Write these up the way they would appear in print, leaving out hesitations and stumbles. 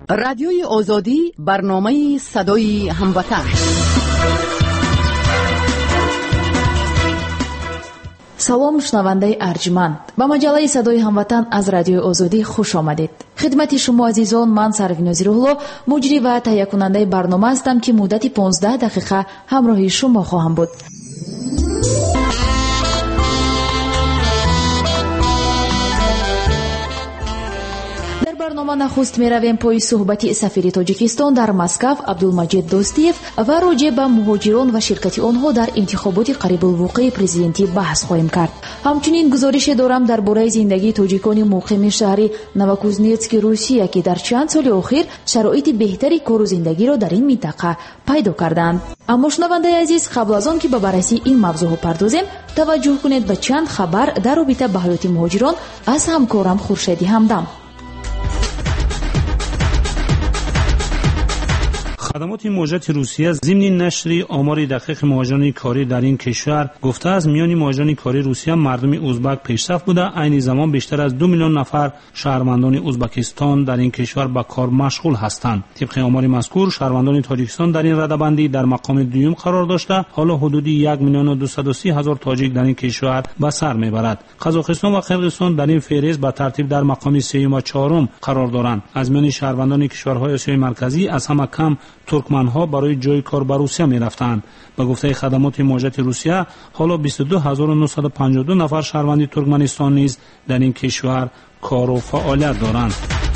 رادیوی آزادی، برنامه صدای هموطن. салом шунавандаи арҷманд ба маҷаллаи садои ҳамватан аз радиои озодӣ хуш омадед. хидмати шумо азизон, ман Сарвино Зирулло, муҷри ва таҳиякунандаи барнома ҳастам ки муддати 15 дақиқа ҳамроҳи шумо хоҳам буд. барнома нахуст меравем пои суҳбати сафири тоҷикистон дар Москав Абдулмаҷид Достиев ва роҷеъ ба муҳоҷирон ва ширкати онҳо дар интихоботи қарибулвуқӯи президентӣ баҳс хоҳем кард. ҳамчунин гузорише дорам дар бораи зиндагии тоҷикони муқими шаҳри Новокузнецки, Русия, ки дар чанд соли охир шароити беҳтари кору зиндагиро дар ин минтақа пайдо карданд. аммо шунавандаи азиз, қабл аз он ки ба баррасии ин мавзӯъ пардозем, таваҷҷӯҳ кунед ба чанд хабар дар робита ба ҳаёти муҳоҷирон аз ҳамкорам Хуршеди Ҳамдам. خدمات مهاجرت روسیه ضمن نشر آمار دقیق مهاجران کاری در این کشور گفته است میان مهاجران کاری روسیه مردم ازبک پیشرفت بوده. عین زمان بیشتر از 2 میلیون نفر شهروندان ازبکستان در این کشور به کار مشغول هستند. طبق آمار مذکور شهروندان تاجیکستان در این رده‌بندی در مقام دوم قرار داشته. حالا حدود 1,230,000 تاجیک در این کشور به سر میبرد. قزاقستان و قرقیزستان در این فهرست به ترتیب در مقام 3 و 4 قرار دارند. از میان شهروندان کشورهای آسیای مرکزی از همه کم ترکمن‌ها برای جای کار به روسیه می‌رفتند. به گفته خدمات مهاجرت روسیه حالا 22,952 نفر شهروند ترکمنستان نیز در این کشور کار و فعالیت دارند.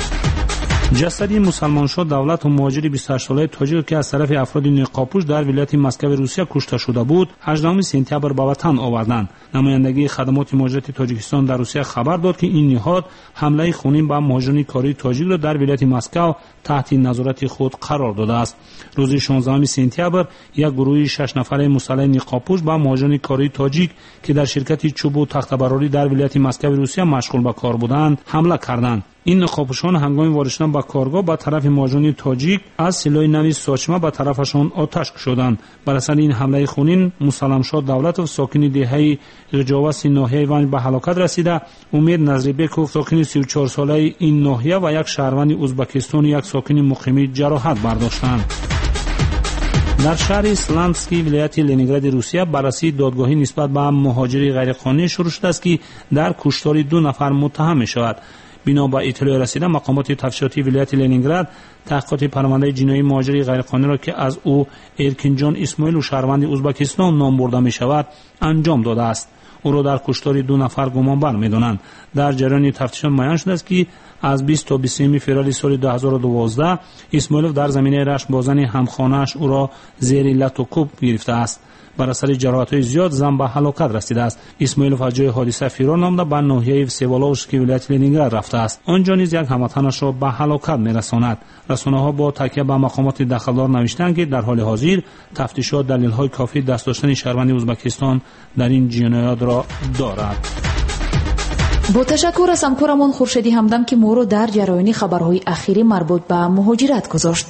جسدی مسلمانشاه دولت و مهاجر 28 ساله تاجیک که از طرف افراد نقابپوش در ولایت مسکو روسیه کشته شده بود 18 سپتامبر به وطن آوردند. نمایندگی خدمات مهاجرت تاجیکستان در روسیه خبر داد که این نهاد حمله خونین به مهاجران کاری تاجیک را در ولایت مسکو تحت نظارت خود قرار داده است. روز 16 سپتامبر یک گروه 6 نفره مسلح نقابپوش به مهاجران کاری تاجیک که در شرکت چوب و تخته‌براری در ولایت مسکو روسیه مشغول به کار بودند حمله کردند. این نقابپوشان هنگام وارد شدن به کارگاه به طرف مهاجران تاجیک از سلاح نوی ساچمه به طرفشان آتش کشیدند. بر اثر این حمله خونین مسلمانشاه دولت و ساکن دهه غجاوس ناحیه ونج به هلاکت رسیده. امید نظریبکوف ساکن 34 ساله این ناحیه و یک شهروند ازبکستان یک ساکن مقیم جراحت برداشتند. در شهر سلانسکی ولایت لنینگراد روسیه بررسی دادگاهی نسبت به مهاجری غیرقانونی شروع شده است که در کشتار 2 نفر متهم می‌شود. بنا به اطلاع رسیده مقامات تفتیشاتی ولایت لنینگراد تحقیقات پرونده جنایی مهاجری غیرقانونی را که از او ارکینجان اسماعیل و شهروند ازبکستان نام برده می شود انجام داده است. او را در کشتار 2 نفر گمانبر می‌دانند. در جریان تفتیشات معلوم شده است که از 20 تا 23 فوریه سال 2012 اسماعیلوف در زمینه رشک با زن همخانه‌اش او را زیر لط و کوب گرفته است. بر اثر جراحت‌های زیاد زن به هلاکت رسیده است. اسماعیلوف از جای حادثه فرار نموده به ناحیه وسیولوفسکی ولایت لنینگراد رفته است. آنجا نیز یک هموطنش را به هلاکت می‌رساند. رسانه‌ها با تکیه به مقامات دخلدار نوشتند که در حال حاضر تفتیشات دلیل‌های کافی دست داشتن شهروند ازبکستان در این جنایات را دارد. با تشکر از همکارمان خورشیدی همدم که ما را در جریان خبرهای اخیری مربوط به مهاجرت گذاشت.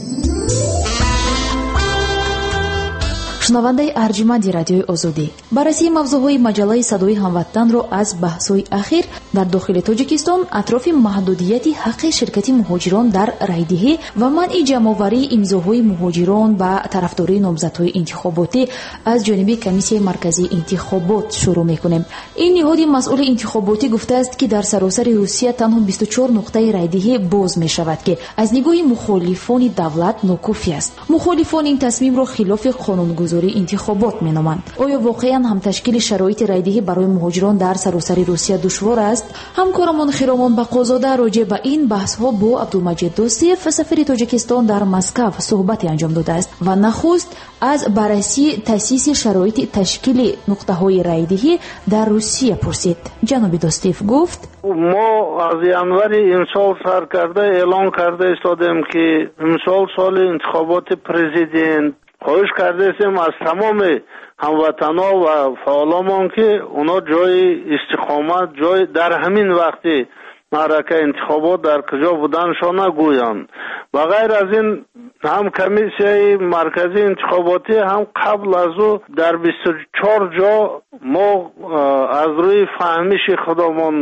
шунавандаи арҷиманди радиои озодӣ баррасии мавзӯъҳои маҷаллаи садои ҳамватанро аз баҳсҳои ахир дар дохили тоҷикистон атрофи маҳдудияти ҳаққи ширкати муҳоҷирон дар райдиҳӣ ва манъи ҷамъоварии имзоҳои муҳоҷирон ба тарафдории номзадҳои интихоботӣ аз ҷониби комиссияи марказии интихобот шурӯъ мекунем. ин ниҳоди масъули интихоботӣ гуфтааст ки дар саросари русия танҳо 24 нуқтаи райдиҳӣ боз мешавад ки аз нигоҳи мухолифони давлат нокофӣ аст. мухолифон ин тасмимро хилофи қонунгузории интихобот меноманд. оё воқеан ҳам ташкили шароити райдиҳӣ барои муҳоҷирон дар саросари русия душвор аст? ҳамкорамон Хиромон Бақозода роҷеъ ба ин баҳсҳо бо Абдулмаҷид Достиев, сафири Тоҷикистон дар Москав, суҳбате анҷом додааст ва нахуст аз баррасии таъсиси шароити ташкили нуқтаҳои райдиҳӣ дар Русия пурсид. ҷаноби Достиев гуфт: мо аз январи имсол сар карда эълон карда истодем ки имсол соли интихоботи президент. خواهش کردیم از تمام هموطنان و فعالان که اونا جای استقامت جای در همین وقتی معرکه انتخابات در کجا بودنشان نگویند. و غیر از این هم کمیسیای مرکزی انتخاباتی هم قبل از او در 24 جا ما از روی فهمیش خودمان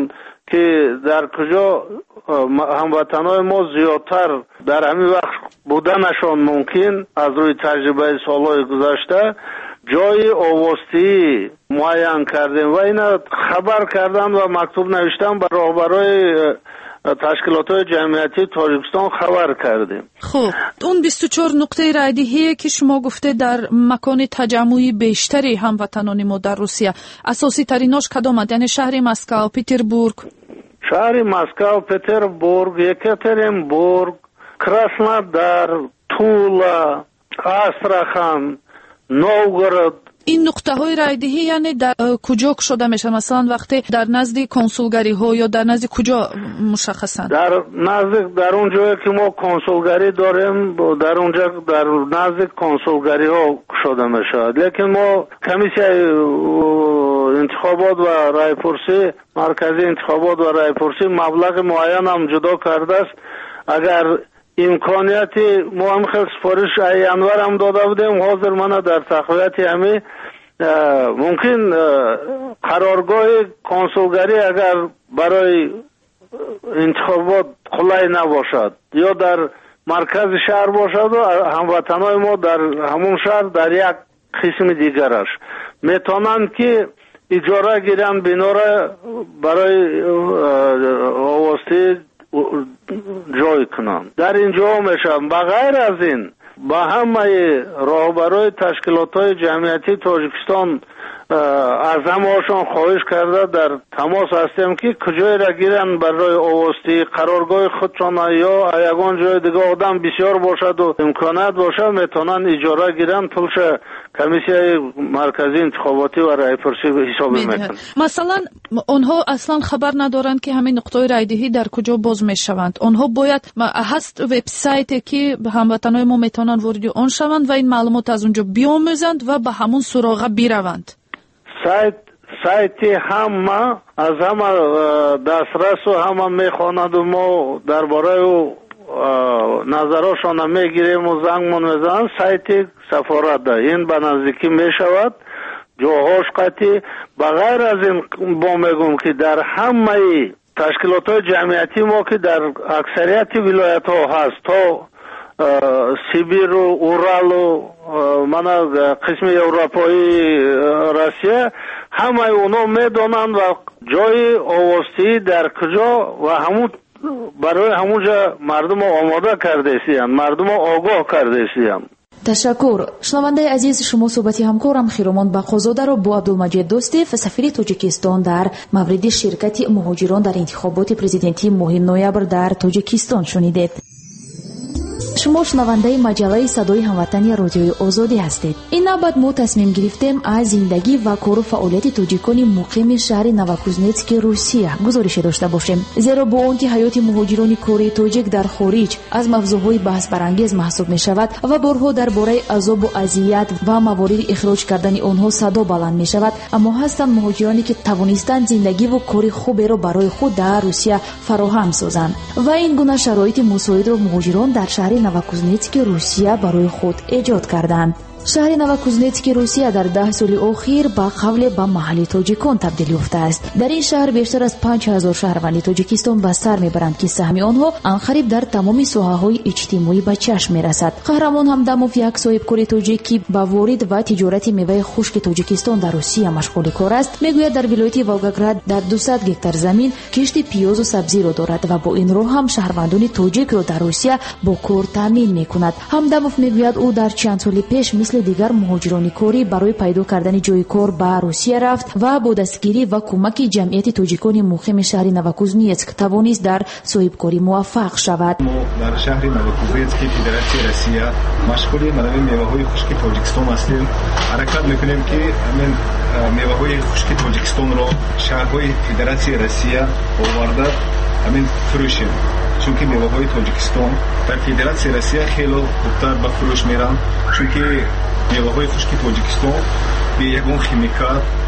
که در کجا هموطنای ما زیادتر در همین وقت بودنشان ممکن از روی تجربه سالهای گذشته جای آواستی معین کردیم و اینا خبر کردن و مکتوب نوشتن به راهبرای تشکیلات جمعیتی تاجیکستان خبر کردیم. خب اون 24 نقطه رایدهی که شما گفته در مکان تجمعی بیشتری هموطنان ما در روسیه، اساسی تریناش کدامند؟ یعنی شهر مسکو، پتربورگ؟ شهر مسکو، پتربورگ، یکاترینبورگ، کراسنودار، تولا، آستراخان، نوگورод. این نقطه های رایدهی یعنی در کجا شده میشه؟ مثلا وقتی در نزد کنسولگری ها یا در نزد کجا مشخصن؟ در اون جایی که ما کنسولگری داریم در اونجا در نزد کنسولگری ها شده میشه. لیکن ما کمیسیه انتخابات و رایپرسی، مرکزی انتخابات و رایپرسی مبلغ معین هم جدا کرده است. اگر امکانیتی ما هم خیلی سفارش انور هم داده بودیم، حاضر منه در تقویت همه ممکن قرارگاه کنسولگری اگر برای انتخابات خلای نباشد یا در مرکز شهر باشد و هموطنای ما در همون شهر در یک قسم دیگرش میتونند که اجاره گیرن بنا را برای آواستی جای کنند. در اینجا میشم. بغیر از این با همه راهبرای تشکیلات جمعیتی تاجیکستان از همه‌شان خواهش کرده در تماس هستیم که کجای را گیرن برای آواستی قرارگاه خودشان یا یگان جای دیگه آدم بسیار باشد و امکانات باشه میتونن اجاره گیرن پولش کمیسیه مرکزی انتخاباتی و رایپرسی حساب میکنن. مثلا آنها اصلا خبر ندارند که همین نقطه رایدهی در کجا باز میشوند. آنها باید هست وبسایتی که هموطنان ما میتونن وارد آن شوند و این معلومات از اونجا بیاموزند و به همون سراغ بروند. سایتی همه از همه دسترس و همه میخواند و ما درباره نظرشان میگیریم و زنگمون میزنن. سایت سفارت ده این به نزدیکی میشود جاهاش قطعی. بغیر از این با میگم که در همه تشکیلات جمعیتی ما که در اکثریت ولایت ها هست تا سیبیر و اورال و قسم اروپایی روسیه همه اونا میدونن و جای آواستی در کجا و همون برای همونجا مردم آماده کرده سیم، مردم آگاه کرده سیم. تشکر. شنونده عزیز، شما صحبتی همکارم خیرمان بقازاده را با عبدالمجید دوستیف سفیر تاجیکستان در مورد شرکت مهاجران در انتخابات پرزیدنتی ماه نوامبر در تاجیکستان شنیدید. شما شنونده مجله صدای هموطنی رادیوی آزادی هستید. این نوبت ما تصمیم گرفتیم از زندگی و کار و فعالیت تاجیکان مقیم شهر نوکوزنتسک روسیه گزارش داشته باشیم. زیرا با آنکه حیات مهاجران کره تاجیک در خارج از موضوعهای بحث برانگیز محسوب می شود و بارها درباره عذاب و اذیت و موارد اخراج کردن آنها صدا بلند می شود، اما هستند مهاجرانی که توانستند زندگی و کار خوبی را برای خود در روسیه فراهم سازند و این گونه شرایط مساعد را مهاجران در شهر نوکوزنتسک روسیه برای خود ایجاد کردند. شهر نوکوزنتسک روسیه در 10 سال اخیر با قبل به محل تاجیکان تبدیل یافته است. در این شهر بیشتر از 5000 شهروند تاجیکستان به سر میبرند که سهم آنها انقریب در تمام ساحه‌های اجتماعی به چشم میرسد. قهرمان همدموف یک صاحبکار تاجیکی با وارد و تجارت میوه خشک تاجیکستان در روسیه مشغول کار است. میگوید در ولایت ولگراد در 200 هکتار زمین کشت پیاز و سبزی را دارد و با این راه هم شهروندان تاجیک را در روسیه با کار تامین میکند. همدموف میگوید او در چند سال پیش مثل دیگر مهاجران کاری برای پیدا کردن جای کار به روسیه رفت و با دستگیری و کمک جمعیت تاجیکان مقیم شهر نوکوزنتسک توانست در صاحبکاری موفق شود. ما در شهر نوکوزنتسک فدراسیون روسیه مشغول منابع میوه‌های خشک تاجیکستان هستیم. حرکت میکنیم که همین میوه‌های خشک تاجیکستان را شهرهای فدراسیون روسیه آورده همین فروشیم. چون که میوه‌های تاجیکستان در فدراسیون روسیه خیلی خوبتر به فروش میرن، چون که میوه‌های خشک تاجیکستان به یگان خیمیکات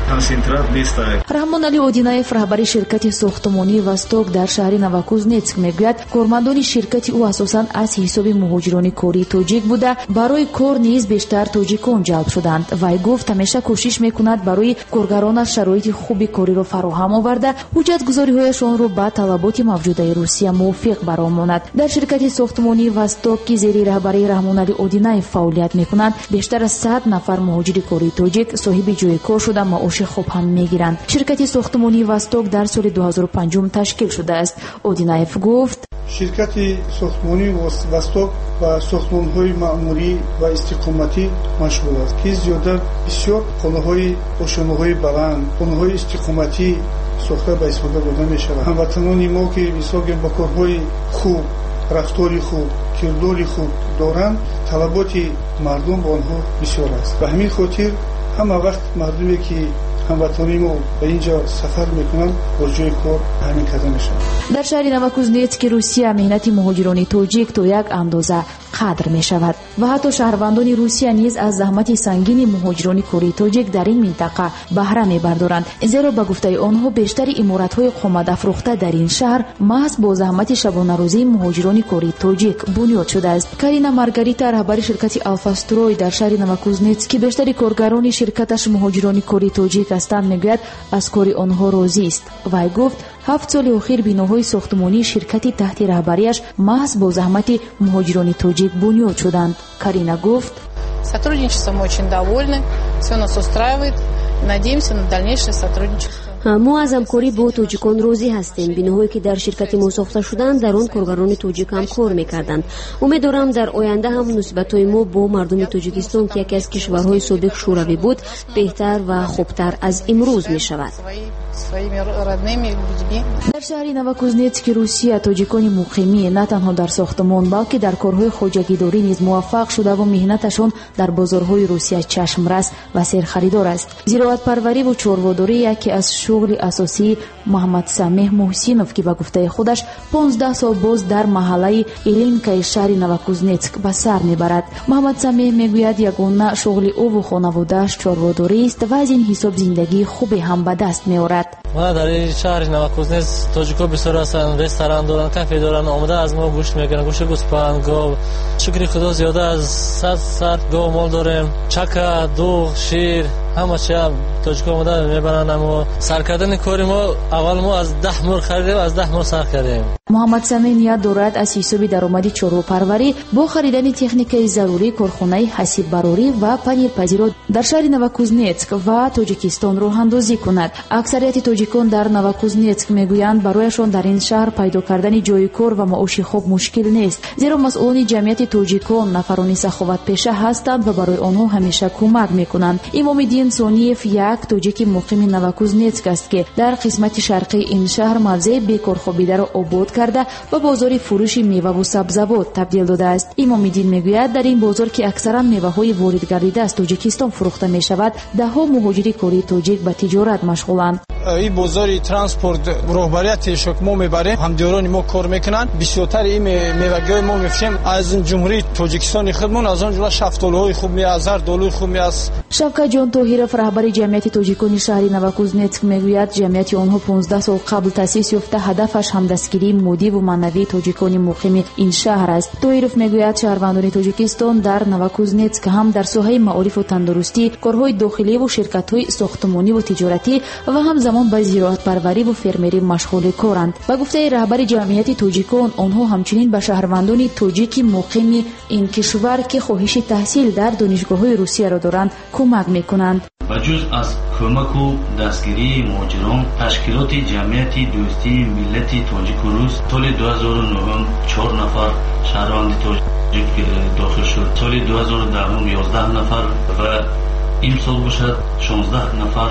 концентрат нест. раҳмон али одинаев раҳбари ширкати сохтмонии восток дар шаҳри новокузнецк мегӯяд кормандони ширкати ӯ асосан аз ҳисоби муҳоҷирони кории тоҷик буда барои кор низ бештар тоҷикон ҷалб шуданд. Вай гуфт ҳамеша кӯшиш мекунад барои коргаронаш шароити хуби кориро фароҳам оварда ҳуҷҷатгузориҳояшонро ба талаботи мавҷудаи Русия мувофиқ баромонад. дар ширкати сохтмонии восток ки зери раҳбарии раҳмон али одинаев фаъолият мекунад бештар аз 100 нафар муҳоҷири кории тоҷик соҳиби ҷойи кор шуда маоши хуб ҳам мегиранд. ширкати сохтмонии восток дар соли 2005 ташкил шудааст. одинаев гуфт: ширкати сохтмонии восток ва сохтмонҳои маъмурӣ ва истиқоматӣ машғул аст ки зиёда бисёр хонаҳои ошонаҳои баланд, хонаҳои истиқоматӣ сохта ба истифода дода мешавад. ҳамватанони мо ки мисолгем ба корҳои хуб, рафтори хуб, кирдори хуб доранд, талаботи мардум ба онҳо бисёр аст. ба ҳамин хотир ҳама вақт мардуме ки ҳамватони мо ба ин ҷо сафар мекунанд бо ҷои кор ҳамин карда мешавад. дар шаҳри новокузнецк Русия меҳнати муҳоҷирони тоҷик то як андоза қадр мешавад ва ҳатто шаҳрвандони Русия низ аз заҳмати сангини муҳоҷирони кории тоҷик дар ин минтақа баҳра мебардоранд, зеро ба гуфтаи онҳо бештари иморатҳои қоматафрохта дар ин шаҳр маҳз бо заҳмати шабонарӯзии муҳоҷирони кории тоҷик бунёд шудааст. Карина Маргарита, раҳбари ширкати Алфастрой дар шаҳри Новокузнецк ки бештари коргарони ширкаташ муҳоҷирони кории тоҷик ҳастанд, мегӯяд аз кори онҳо розист. Вай гуфт: 7 соли охир биноҳои сохтмонии ширкати таҳти раҳбарияш маҳз бо заҳмати муҳоҷирони тоҷик бунёд шуданд. Карина гуфт: сотрудничеством очень довольны, все нас устраивает, надеемся на дальнейшее сотрудничество. мо аз ҳамкорӣ бо тоҷикон розӣ ҳастем. биноҳое ки дар ширкати мо сохта шуданд дар он коргарони тоҷик ҳам кор мекарданд. умед дорам дар оянда ҳам муносибатҳои мо бо мардуми тоҷикистон ки яке аз кишварҳои собиқ шӯравӣ буд беҳтар ва хубтар аз имрӯз мешавад. дар шаҳри Новокузнецк Русия тоҷикони муқимӣ на танҳо дар сохтмон балки дар корҳои хоҷагидорӣ низ муваффақ шудаву меҳнаташон дар бозорҳои Русия чашмрас ва серхаридор аст. зироатпарвариву чорводорӣ яке аз шуғли асосии Муҳаммад Самеҳ Муҳсинов ки ба гуфтаи худаш 15 сол боз дар маҳаллаи Илинкаи шаҳри Новокузнецк ба сар мебарад. Муҳаммад Самеҳ мегӯяд ягона шуғли ӯву хонаводааш чорводорист ва аз ин ҳисоб зиндагии хубе ҳам ба даст меорад. ма дар ин шаҳри Новокузнецк тоҷико бисёр ҳастанд, ресторан доранд, кафе доранд, омада аз мо гӯшт мегиранд, гӯшти гӯспанд, гов. шукри худо зиёда аз 100 гов мол дорем, чака, дуғ, шир, ҳама чи тоҷико омада мебаранд. амо сар кардани кори мо аввал мо аз 10 мур харидем, аз 10 мур сар кардем. муҳаммад Самеҳ ният дорад аз ҳисоби даромади чорвопарварӣ бо харидани техникаи зарурӣ корхонаи ҳасиббарорӣ ва панирпазирот дар шаҳри Новокузнецк ва Тоҷикистон роҳандозӣ кунад. аксарияти тоҷикон дар Новокузнецк мегӯянд барояшон дар ин шаҳр пайдо кардани ҷойи кор ва маоши хуб мушкил нест, зеро масъулони ҷамъияти тоҷикон нафарони саховатпеша ҳастанд ва барои онҳо ҳамеша кӯмак мекунанд. Имомиддин Сониев як тоҷики муқими Новокузнецк аст ки дар қисмати шарқии ин шаҳр мавзеи бекорхобидаро обод карда ба бозори фурӯши меваву сабзавот табдил додааст. имомиддин мегӯяд дар ин бозор ки аксаран меваҳои воридгардида аз Тоҷикистон фурӯхта мешавад, даҳҳо муҳоҷири кории тоҷик ба тиҷорат машғуланд. این بازاری ترانسپورت رهبریتش ما میبریم، همدیاران ما کار میکنن. بسیارتر این میوه‌های ما میفروشیم از جمهوری تاجیکستان خودمون، از آن جمله شفتالوهای خوب میازار، دولوی خوب میاز. شفقت جان طاهرов راهبری جمعیت توجیکانی شهری نوکوزنتسک میگوید جمعیت آنها 15 سال قبل تأسیس یافته، هدفش همدستگیری مادی و معنوی توجیکان مقیم این شهر است. طاهرов میگوید شهروندان توجیکستان در نوکوزنتسک هم در ساحه معارف و تندرستی، کارهای داخلی و شرکت‌های ساختمانی و تجارتی و همزمان به زراعت پروری و فرمری مشغول کارند. با گفته رهبر جمعیت توجیکان، آنها همچنین به شهروندان توجیک مقیم این کشور که خواهش تحصیل در دانشگاه‌های روسیه را دارند کمک می‌کنند. بجز از کمک و دستگیری مهاجران، تشکیلات جمعیت دوستی ملت تاجیک و روس سال 2009 4 نفر شهروند تاجیک داخل شد. سال 2010 11 نفر و امسال باشد 16 نفر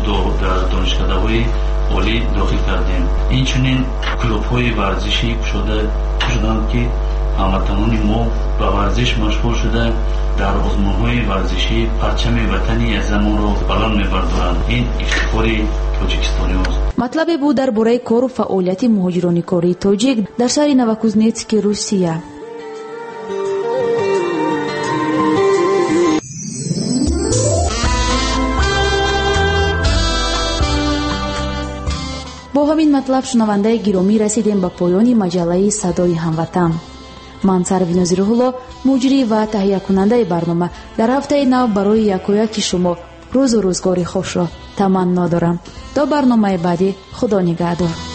در دانشکده‌های عالی داخل کردیم. اینچنین کلوب‌های ورزشی شدند که هموطنان ما به ورزش مشغول شده، در آزمون‌های ورزشی پرچم وطنی از زمان را بلند می‌بردارند. این افتخار توجیکستانی است. مطلب بود درباره کار و فعالیت مهاجران کاری توجیک در شهر نوکوزنتسک روسیه. бо ҳамин матлаб шунавандаи гиромӣ расидем ба поёни маҷаллаи Садои ҳамватан. ман Сарвинуз Рӯҳулло, муҷрӣ ва таҳиякунандаи барнома, дар ҳафтаи нав барои якояки шумо рӯзу рӯзгори хушро таманно дорам. то барномаи баъдӣ худо нигаҳдор.